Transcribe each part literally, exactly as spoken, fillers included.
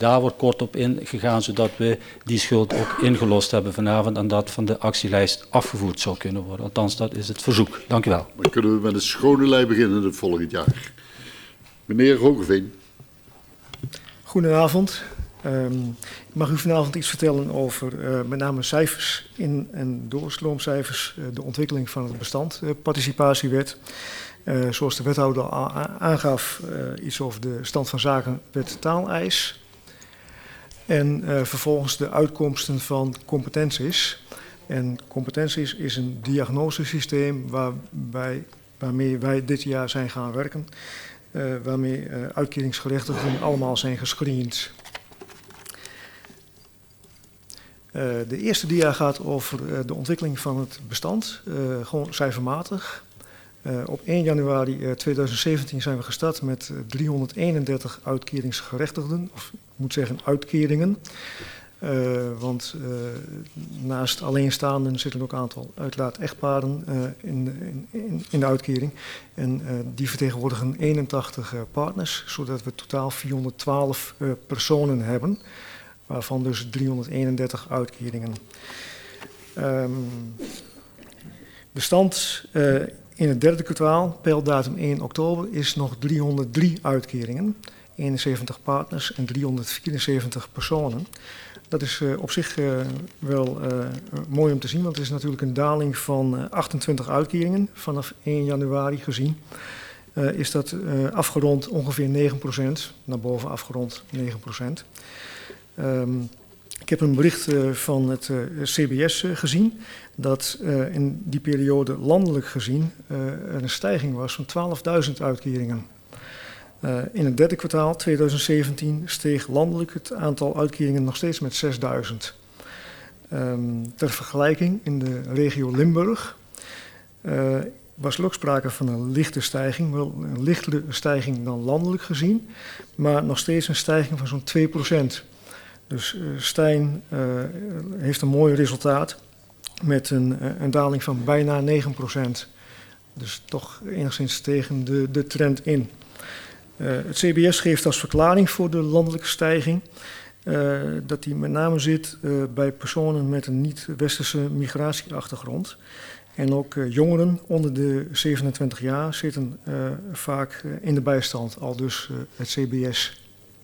daar wordt kort op ingegaan, zodat we die schuld ook ingelost hebben vanavond en dat van de actielijst afgevoerd zou kunnen worden. Althans, dat is het verzoek. Dank u wel. Maar kunnen we met een schone lei beginnen het volgend jaar? Meneer Hogeveen. Goedenavond. Um, ik mag u vanavond iets vertellen over uh, met name cijfers in- en doorstroomcijfers, uh, de ontwikkeling van het bestand, uh, participatiewet. Uh, zoals de wethouder al aangaf, uh, iets over de stand van zaken wet taaleis. En uh, vervolgens de uitkomsten van competenties. En competenties is een diagnosesysteem waarbij, waarmee wij dit jaar zijn gaan werken. Uh, waarmee uh, uitkeringsgerechtigden allemaal zijn gescreend. Uh, de eerste dia gaat over uh, de ontwikkeling van het bestand, uh, gewoon cijfermatig. Uh, op één januari uh, tweeduizend zeventien zijn we gestart met uh, driehonderdeenendertig uitkeringsgerechtigden, of ik moet zeggen uitkeringen. Uh, want uh, naast alleenstaanden zitten ook een aantal uiteraard echtparen uh, in, in, in de uitkering. En uh, die vertegenwoordigen eenentachtig uh, partners, zodat we totaal vierhonderdtwaalf uh, personen hebben, waarvan dus driehonderdeenendertig uitkeringen. Um, de stand uh, in het derde kwartaal, peildatum één oktober, is nog driehonderddrie uitkeringen, eenenzeventig partners en driehonderdvierenzeventig personen. Dat is uh, op zich uh, wel uh, mooi om te zien, want het is natuurlijk een daling van uh, achtentwintig uitkeringen. Vanaf één januari gezien uh, is dat uh, afgerond ongeveer negen procent, naar boven afgerond negen procent. Um, ik heb een bericht uh, van het uh, C B S uh, gezien dat uh, in die periode landelijk gezien uh, er een stijging was van twaalfduizend uitkeringen. Uh, in het derde kwartaal tweeduizend zeventien steeg landelijk het aantal uitkeringen nog steeds met zesduizend. Um, ter vergelijking, in de regio Limburg uh, was er ook sprake van een lichte stijging, wel een lichtere stijging dan landelijk gezien, maar nog steeds een stijging van zo'n twee procent. Dus uh, Stijn uh, heeft een mooi resultaat met een, een daling van bijna negen procent. Dus toch enigszins tegen de, de trend in. Uh, het C B S geeft als verklaring voor de landelijke stijging uh, dat die met name zit uh, bij personen met een niet-westerse migratieachtergrond. En ook uh, jongeren onder de zevenentwintig jaar zitten uh, vaak uh, in de bijstand, al dus uh, het C B S.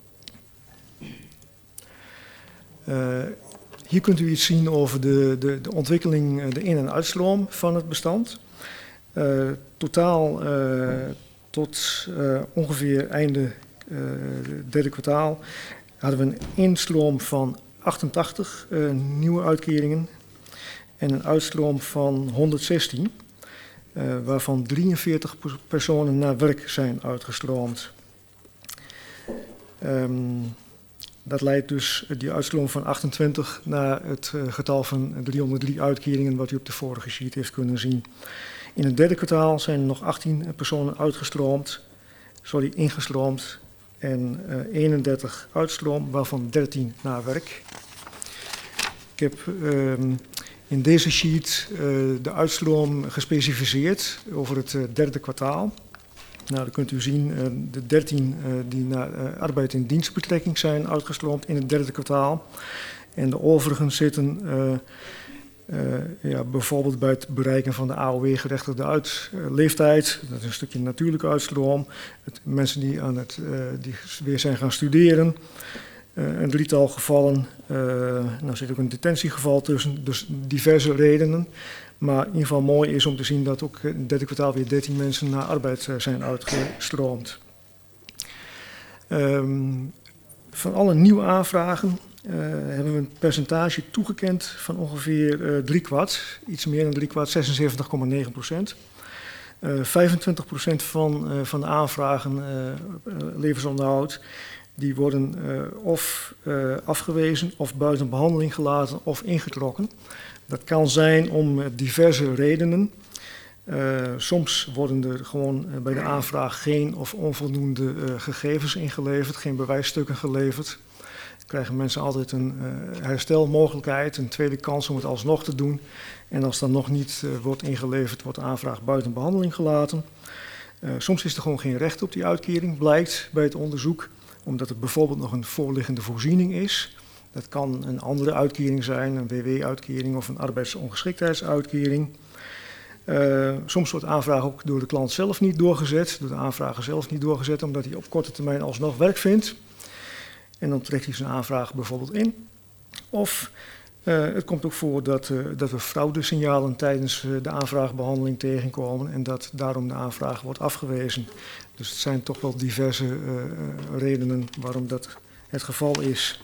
Uh, hier kunt u iets zien over de, de, de ontwikkeling, de in- en uitstroom van het bestand. Uh, totaal uh, tot uh, ongeveer einde uh, derde kwartaal hadden we een instroom van achtentachtig uh, nieuwe uitkeringen en een uitstroom van honderdzestien, uh, waarvan drieënveertig personen naar werk zijn uitgestroomd. Um, Dat leidt dus die uitstroom van achtentwintig naar het uh, getal van driehonderddrie uitkeringen wat u op de vorige sheet heeft kunnen zien. In het derde kwartaal zijn er nog achttien personen uitgestroomd, sorry, ingestroomd en uh, eenendertig uitstroom, waarvan dertien naar werk. Ik heb uh, in deze sheet uh, de uitstroom gespecificeerd over het uh, derde kwartaal. Nou, dan kunt u zien uh, de dertien uh, die naar uh, arbeid en dienstbetrekking zijn uitgestroomd in het derde kwartaal. En de overigen zitten uh, uh, ja, bijvoorbeeld bij het bereiken van de A O W-gerechtigde uit, uh, leeftijd. Dat is een stukje natuurlijke uitstroom. Het, mensen die, aan het, uh, die weer zijn gaan studeren. Uh, een drietal gevallen. Uh, nou zit ook een detentiegeval tussen, dus diverse redenen. Maar in ieder geval mooi is om te zien dat ook in het derde kwartaal weer dertien mensen naar arbeid zijn uitgestroomd. Um, van alle nieuwe aanvragen uh, hebben we een percentage toegekend van ongeveer uh, drie kwart. Iets meer dan drie kwart, zesenzeventig komma negen procent. Uh, vijfentwintig procent van, uh, van de aanvragen uh, uh, levensonderhoud die worden uh, of uh, afgewezen of buiten behandeling gelaten of ingetrokken. Dat kan zijn om diverse redenen. Uh, soms worden er gewoon uh, bij de aanvraag geen of onvoldoende uh, gegevens ingeleverd, geen bewijsstukken geleverd. Dan krijgen mensen altijd een uh, herstelmogelijkheid, een tweede kans om het alsnog te doen. En als dat nog niet uh, wordt ingeleverd, wordt de aanvraag buiten behandeling gelaten. Uh, soms is er gewoon geen recht op die uitkering, blijkt bij het onderzoek. omdat er bijvoorbeeld nog een voorliggende voorziening is. Dat kan een andere uitkering zijn, een W W-uitkering of een arbeidsongeschiktheidsuitkering. Uh, soms wordt de aanvraag ook door de klant zelf niet doorgezet, door de aanvrager zelf niet doorgezet, omdat hij op korte termijn alsnog werk vindt. En dan trekt hij zijn aanvraag bijvoorbeeld in. Of uh, het komt ook voor dat, uh, dat we fraudesignalen tijdens uh, de aanvraagbehandeling tegenkomen en dat daarom de aanvraag wordt afgewezen. Dus het zijn toch wel diverse uh, redenen waarom dat het geval is.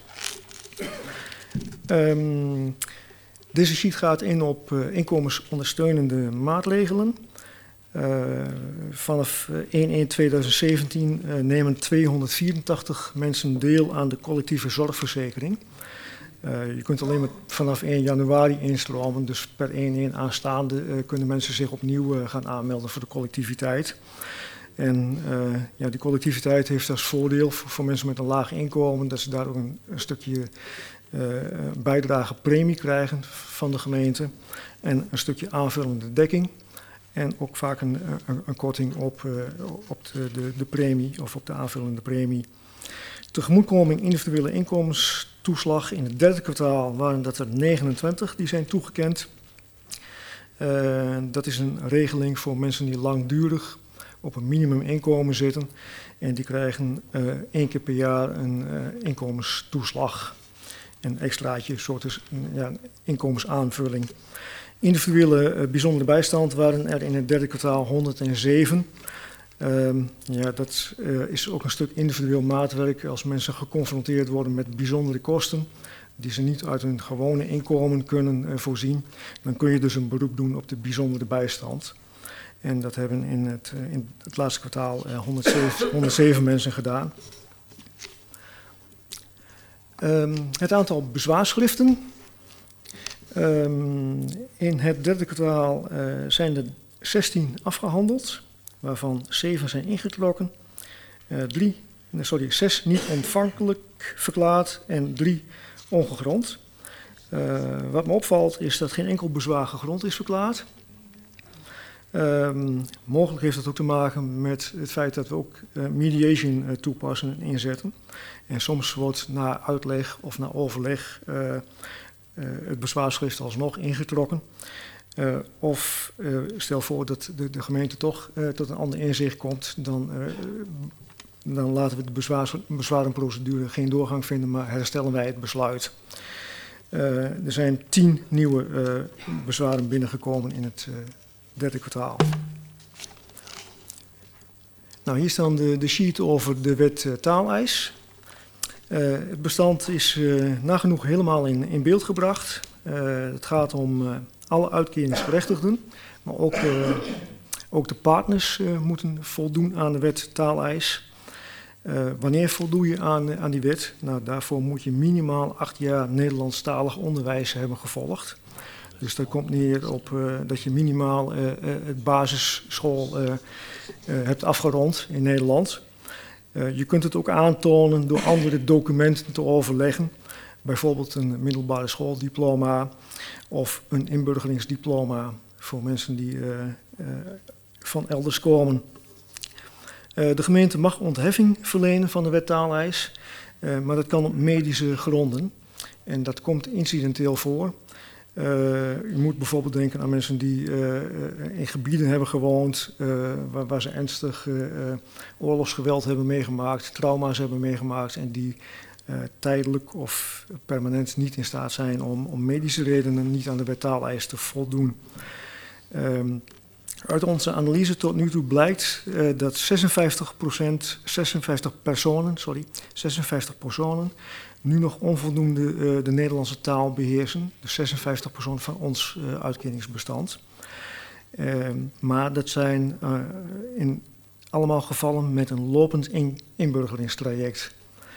Um, deze sheet gaat in op uh, inkomensondersteunende maatregelen. Uh, vanaf één één tweeduizend zeventien uh, nemen tweehonderdvierentachtig mensen deel aan de collectieve zorgverzekering. Uh, je kunt alleen maar vanaf één januari instromen, dus per één één aanstaande uh, kunnen mensen zich opnieuw uh, gaan aanmelden voor de collectiviteit. En uh, ja, die collectiviteit heeft als voordeel voor, voor mensen met een laag inkomen dat ze daar ook een, een stukje uh, bijdrage premie krijgen van de gemeente en een stukje aanvullende dekking. En ook vaak een, een, een korting op, uh, op de, de, de premie of op de aanvullende premie. Tegemoetkoming individuele inkomenstoeslag in het derde kwartaal waren dat er negenentwintig die zijn toegekend. Uh, dat is een regeling voor mensen die langdurig op een minimuminkomen zitten. En die krijgen uh, één keer per jaar een uh, inkomenstoeslag. Een extraatje, een soort ja, inkomensaanvulling. Individuele uh, bijzondere bijstand waren er in het derde kwartaal honderdzeven. Um, ja, dat uh, is ook een stuk individueel maatwerk als mensen geconfronteerd worden met bijzondere kosten die ze niet uit hun gewone inkomen kunnen uh, voorzien. Dan kun je dus een beroep doen op de bijzondere bijstand. En dat hebben in het, uh, in het laatste kwartaal uh, honderdzeven, honderdzeven mensen gedaan. Um, het aantal bezwaarschriften. Um, in het derde kwartaal uh, zijn er zestien afgehandeld, waarvan zeven zijn ingetrokken, uh, drie, sorry, zes niet ontvankelijk verklaard en drie ongegrond. Uh, wat me opvalt is dat geen enkel bezwaar gegrond is verklaard. Um, mogelijk heeft dat ook te maken met het feit dat we ook uh, mediation uh, toepassen en inzetten. En soms wordt na uitleg of na overleg uh, uh, het bezwaarschrift alsnog ingetrokken. Uh, of uh, stel voor dat de, de gemeente toch uh, tot een ander inzicht komt, dan, uh, dan laten we de bezwaar, bezwarenprocedure geen doorgang vinden, maar herstellen wij het besluit. Uh, er zijn tien nieuwe uh, bezwaren binnengekomen in het uh, derde kwartaal. Nou, hier staan de, de sheet over de wet uh, taaleis. Uh, het bestand is uh, nagenoeg helemaal in, in beeld gebracht. Uh, het gaat om uh, alle uitkeringsgerechtigden, maar ook, uh, ook de partners uh, moeten voldoen aan de wet taaleis. Uh, wanneer voldoe je aan, aan die wet? Nou, daarvoor moet je minimaal acht jaar Nederlandstalig onderwijs hebben gevolgd. Dus dat komt neer op uh, dat je minimaal uh, uh, het basisschool uh, uh, hebt afgerond in Nederland. Uh, je kunt het ook aantonen door andere documenten te overleggen. Bijvoorbeeld een middelbare schooldiploma of een inburgeringsdiploma voor mensen die uh, uh, van elders komen. Uh, de gemeente mag ontheffing verlenen van de wet taaleis, uh, maar dat kan op medische gronden. En dat komt incidenteel voor. Uh, je moet bijvoorbeeld denken aan mensen die uh, in gebieden hebben gewoond uh, waar, waar ze ernstig uh, oorlogsgeweld hebben meegemaakt, trauma's hebben meegemaakt en die uh, tijdelijk of permanent niet in staat zijn om om medische redenen niet aan de wet taaleis te voldoen. Um, uit onze analyse tot nu toe blijkt uh, dat zesenvijftig procent, zesenvijftig personen, sorry, zesenvijftig personen nu nog onvoldoende uh, de Nederlandse taal beheersen. Dus zesenvijftig procent van ons uh, uitkeringsbestand. Uh, maar dat zijn uh, in allemaal gevallen met een lopend in, inburgeringstraject.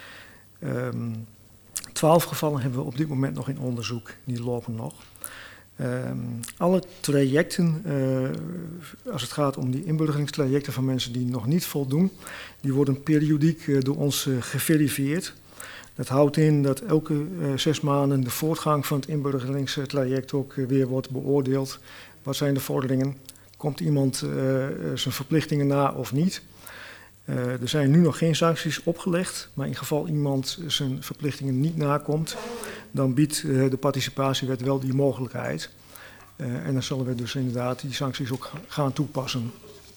Um, Twaalf gevallen hebben we op dit moment nog in onderzoek, die lopen nog. Um, alle trajecten, uh, als het gaat om die inburgeringstrajecten van mensen die nog niet voldoen, die worden periodiek uh, door ons uh, geverifieerd. Dat houdt in dat elke uh, zes maanden de voortgang van het inburgeringstraject ook uh, weer wordt beoordeeld. Wat zijn de vorderingen? Komt iemand uh, zijn verplichtingen na of niet? Uh, er zijn nu nog geen sancties opgelegd, maar in geval iemand zijn verplichtingen niet nakomt, dan biedt uh, de participatiewet wel die mogelijkheid. Uh, en dan zullen we dus inderdaad die sancties ook gaan toepassen.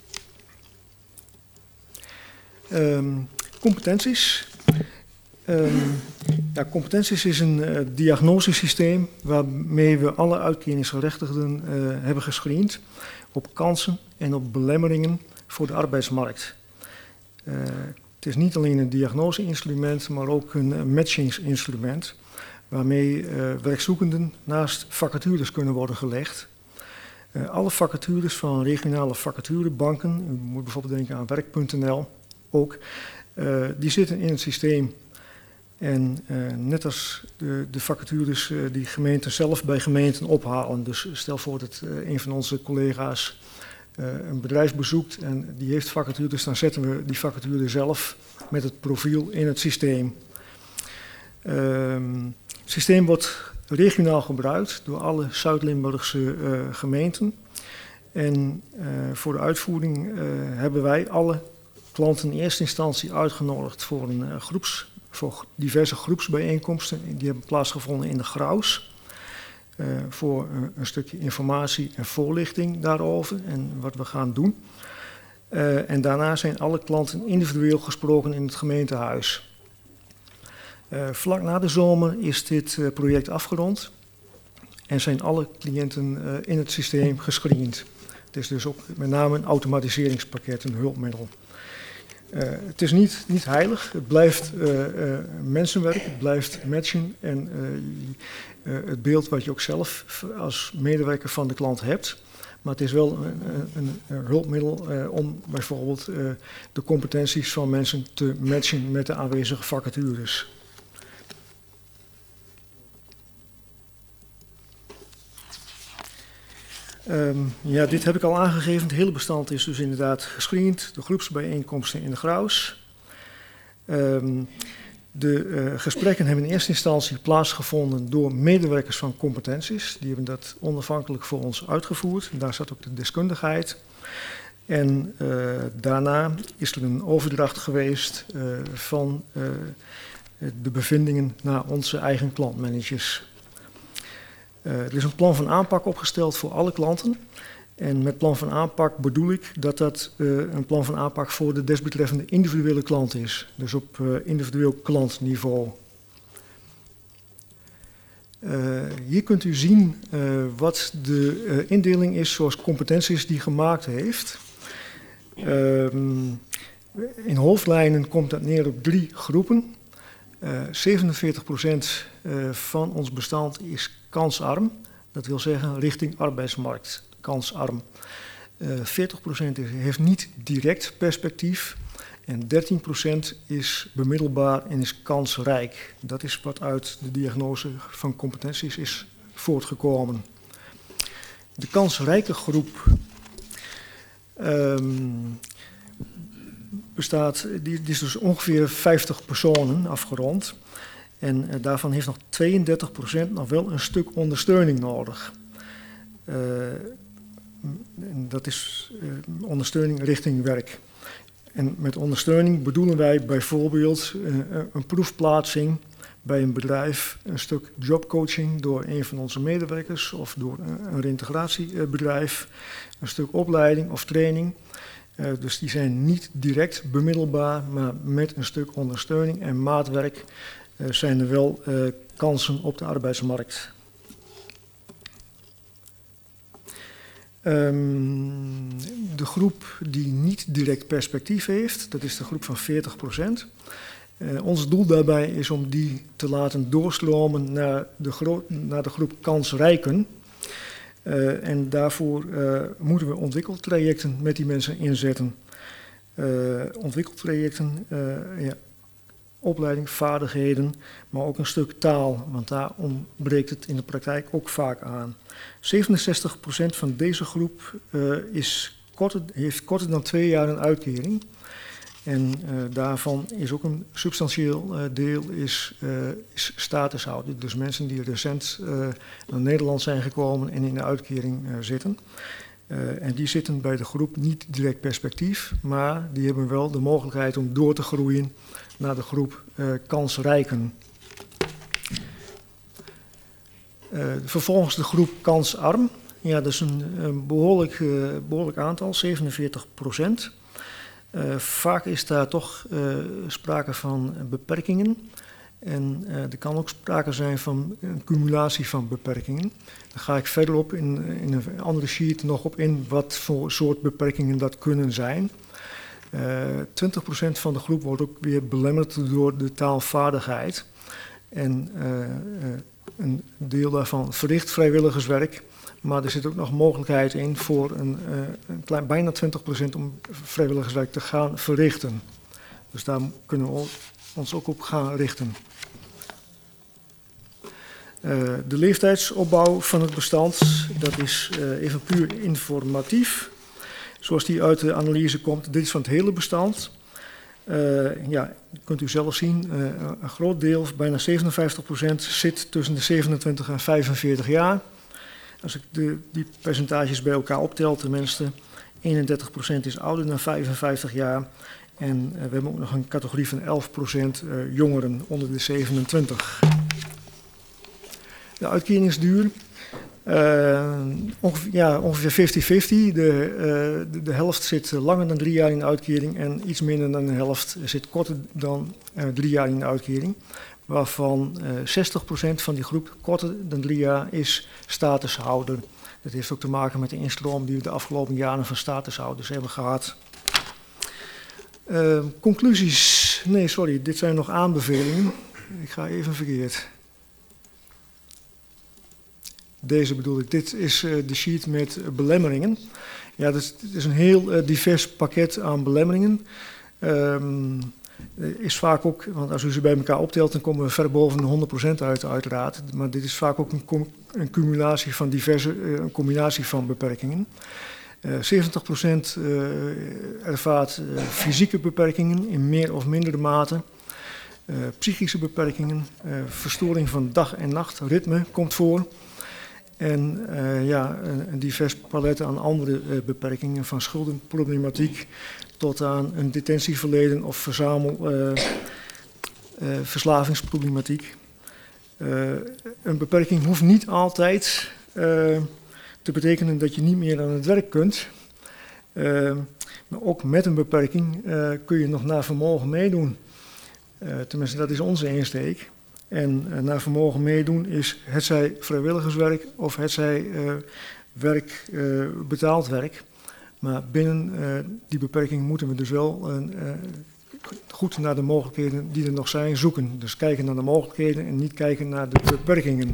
Um, competenties. Um, ja, competenties is een uh, diagnosesysteem waarmee we alle uitkeringsgerechtigden uh, hebben gescreend op kansen en op belemmeringen voor de arbeidsmarkt. Uh, het is niet alleen een diagnoseinstrument, maar ook een uh, matchingsinstrument waarmee uh, werkzoekenden naast vacatures kunnen worden gelegd. Uh, alle vacatures van regionale vacaturebanken, u moet bijvoorbeeld denken aan werk punt n l ook, uh, die zitten in het systeem. En uh, net als de, de vacatures uh, die gemeenten zelf bij gemeenten ophalen. Dus stel voor dat uh, een van onze collega's uh, een bedrijf bezoekt en die heeft vacatures, dan zetten we die vacature zelf met het profiel in het systeem. Um, het systeem wordt regionaal gebruikt door alle Zuid-Limburgse uh, gemeenten. En uh, voor de uitvoering uh, hebben wij alle klanten in eerste instantie uitgenodigd voor een uh, groeps voor diverse groepsbijeenkomsten. Die hebben plaatsgevonden in de Graus. Uh, voor uh, een stukje informatie en voorlichting daarover en wat we gaan doen. Uh, en daarna zijn alle klanten individueel gesproken in het gemeentehuis. Uh, vlak na de zomer is dit uh, project afgerond en zijn alle cliënten uh, in het systeem gescreend. Het is dus ook met name een automatiseringspakket, een hulpmiddel. Uh, het is niet, niet heilig, het blijft uh, uh, mensenwerk, het blijft matchen en uh, uh, het beeld wat je ook zelf als medewerker van de klant hebt. Maar het is wel een, een, een hulpmiddel uh, om bijvoorbeeld uh, de competenties van mensen te matchen met de aanwezige vacatures. Um, ja, dit heb ik al aangegeven. Het hele bestand is dus inderdaad gescreend. De groepsbijeenkomsten in de Graus. Um, de uh, gesprekken hebben in eerste instantie plaatsgevonden door medewerkers van competenties. Die hebben dat onafhankelijk voor ons uitgevoerd. En daar zat ook de deskundigheid. En uh, daarna is er een overdracht geweest uh, van uh, de bevindingen naar onze eigen klantmanagers. Uh, er is een plan van aanpak opgesteld voor alle klanten. En met plan van aanpak bedoel ik dat dat uh, een plan van aanpak voor de desbetreffende individuele klant is. Dus op uh, individueel klantniveau. Uh, hier kunt u zien uh, wat de uh, indeling is zoals competenties die gemaakt heeft. Uh, in hoofdlijnen komt dat neer op drie groepen. Uh, zevenenveertig procent uh, van ons bestand is kansarm. Dat wil zeggen richting arbeidsmarkt, kansarm. Uh, veertig procent is, heeft niet direct perspectief. En dertien procent is bemiddelbaar en is kansrijk. Dat is wat uit de diagnose van competenties is voortgekomen. De kansrijke groep um, bestaat, die, die is dus ongeveer vijftig personen afgerond. En uh, daarvan heeft nog tweeëndertig procent nog wel een stuk ondersteuning nodig. Uh, dat is uh, ondersteuning richting werk. En met ondersteuning bedoelen wij bijvoorbeeld uh, een proefplaatsing bij een bedrijf, een stuk jobcoaching door een van onze medewerkers of door een, een reintegratiebedrijf, een stuk opleiding of training. Uh, dus die zijn niet direct bemiddelbaar, maar met een stuk ondersteuning en maatwerk uh, zijn er wel uh, kansen op de arbeidsmarkt. Um, de groep die niet direct perspectief heeft, dat is de groep van veertig procent. Uh, ons doel daarbij is om die te laten doorstromen naar de, gro- naar de groep kansrijken. Uh, en daarvoor uh, moeten we ontwikkeltrajecten met die mensen inzetten. Uh, ontwikkeltrajecten, uh, ja, opleiding, vaardigheden, maar ook een stuk taal, want daar ontbreekt het in de praktijk ook vaak aan. zevenenzestig procent van deze groep uh, is korter, heeft korter dan twee jaar een uitkering. En uh, daarvan is ook een substantieel uh, deel is, uh, is statushouder. Dus mensen die recent uh, naar Nederland zijn gekomen en in de uitkering uh, zitten. Uh, en die zitten bij de groep niet direct perspectief, maar die hebben wel de mogelijkheid om door te groeien naar de groep uh, kansrijken. Uh, vervolgens de groep kansarm. Ja, dat is een, een behoorlijk, uh, behoorlijk aantal, zevenenveertig procent. Uh, vaak is daar toch uh, sprake van beperkingen. En uh, er kan ook sprake zijn van een cumulatie van beperkingen. Daar ga ik verderop in, in een andere sheet nog op in wat voor soort beperkingen dat kunnen zijn. Uh, twintig procent van de groep wordt ook weer belemmerd door de taalvaardigheid. En uh, uh, een deel daarvan verricht vrijwilligerswerk. Maar er zit ook nog mogelijkheid in voor een, uh, een klein, bijna twintig procent om vrijwilligerswerk te gaan verrichten. Dus daar kunnen we ons ook op gaan richten. Uh, de leeftijdsopbouw van het bestand, dat is uh, even puur informatief. Zoals die uit de analyse komt, dit is van het hele bestand. Uh, ja, kunt u zelf zien, uh, een groot deel, bijna zevenenvijftig procent, zit tussen de zevenentwintig en vijfenveertig jaar. Als ik de, die percentages bij elkaar optel, tenminste, eenendertig procent is ouder dan vijfenvijftig jaar. En uh, we hebben ook nog een categorie van elf procent uh, jongeren onder de zevenentwintig. De uitkeringsduur, uh, ongeveer, ja, ongeveer vijftig vijftig. De, uh, de, de helft zit langer dan drie jaar in de uitkering en iets minder dan de helft zit korter dan uh, drie jaar in de uitkering. Waarvan uh, zestig procent van die groep korter dan drie jaar is statushouder. Dat heeft ook te maken met de instroom die we de afgelopen jaren van statushouders hebben gehad. Uh, conclusies, nee sorry, dit zijn nog aanbevelingen. Ik ga even verkeerd. Deze bedoel ik, dit is uh, de sheet met uh, belemmeringen. Ja, dat is, dat is een heel uh, divers pakket aan belemmeringen. Um, is vaak ook, want als u ze bij elkaar optelt, dan komen we ver boven de honderd procent uit, uiteraard. Maar dit is vaak ook een, een cumulatie van diverse, uh, een combinatie van beperkingen. Uh, zeventig procent uh, ervaart uh, fysieke beperkingen in meer of mindere mate. Uh, psychische beperkingen, uh, verstoring van dag- en nachtritme komt voor. En uh, ja, een, een divers palet aan andere uh, beperkingen, van schuldenproblematiek tot aan een detentieverleden of verzamel uh, uh, verslavingsproblematiek. Uh, een beperking hoeft niet altijd uh, te betekenen dat je niet meer aan het werk kunt. Uh, maar ook met een beperking uh, kun je nog naar vermogen meedoen. Uh, tenminste, dat is onze insteek. En uh, naar vermogen meedoen is hetzij vrijwilligerswerk of hetzij uh, werk, uh, betaald werk. Maar binnen uh, die beperking moeten we dus wel uh, uh, goed naar de mogelijkheden die er nog zijn zoeken. Dus kijken naar de mogelijkheden en niet kijken naar de beperkingen.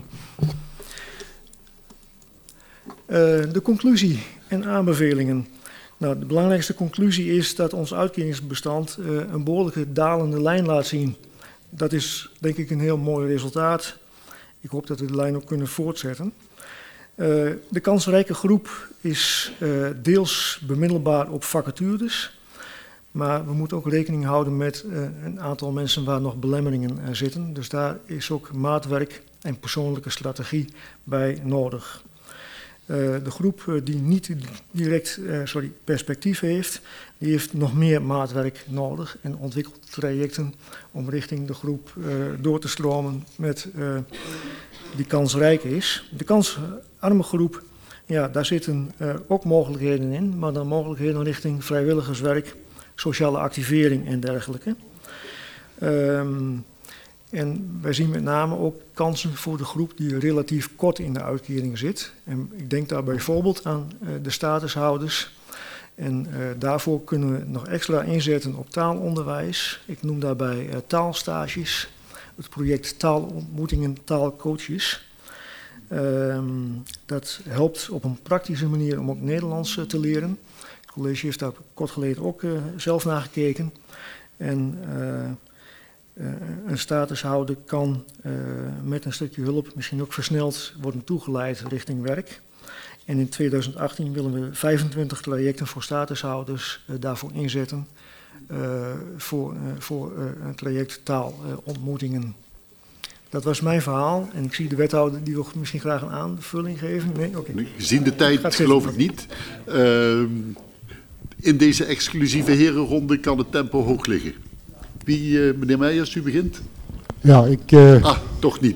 Uh, de conclusie en aanbevelingen. Nou, de belangrijkste conclusie is dat ons uitkeringsbestand uh, een behoorlijke dalende lijn laat zien. Dat is denk ik een heel mooi resultaat. Ik hoop dat we de lijn ook kunnen voortzetten. Uh, de kansrijke groep is uh, deels bemiddelbaar op vacatures. Maar we moeten ook rekening houden met uh, een aantal mensen waar nog belemmeringen uh, zitten. Dus daar is ook maatwerk en persoonlijke strategie bij nodig. Uh, de groep uh, die niet direct uh, sorry, perspectief heeft, die heeft nog meer maatwerk nodig en ontwikkelt trajecten om richting de groep uh, door te stromen met uh, die kansrijk is. De kansarme groep, ja, daar zitten uh, ook mogelijkheden in, maar dan mogelijkheden richting vrijwilligerswerk, sociale activering en dergelijke. Um, En wij zien met name ook kansen voor de groep die relatief kort in de uitkering zit. En ik denk daar bijvoorbeeld aan uh, de statushouders. En uh, daarvoor kunnen we nog extra inzetten op taalonderwijs. Ik noem daarbij uh, taalstages, het project taalontmoetingen, taalcoaches. Um, dat helpt op een praktische manier om ook Nederlands uh, te leren. Het college heeft daar kort geleden ook uh, zelf naar gekeken. En uh, Uh, een statushouder kan uh, met een stukje hulp misschien ook versneld worden toegeleid richting werk. En in tweeduizend achttien willen we vijfentwintig trajecten voor statushouders uh, daarvoor inzetten uh, voor, uh, voor uh, een traject taalontmoetingen. Dat was mijn verhaal. En ik zie de wethouder die wil misschien graag een aanvulling geven. Nee, oké. Nee, gezien de tijd Gaat zitten. geloof ik niet. Uh, in deze exclusieve herenronde kan het tempo hoog liggen. Wie, uh, meneer Meijers, u begint? Ja, ik... Uh... Ah, toch niet.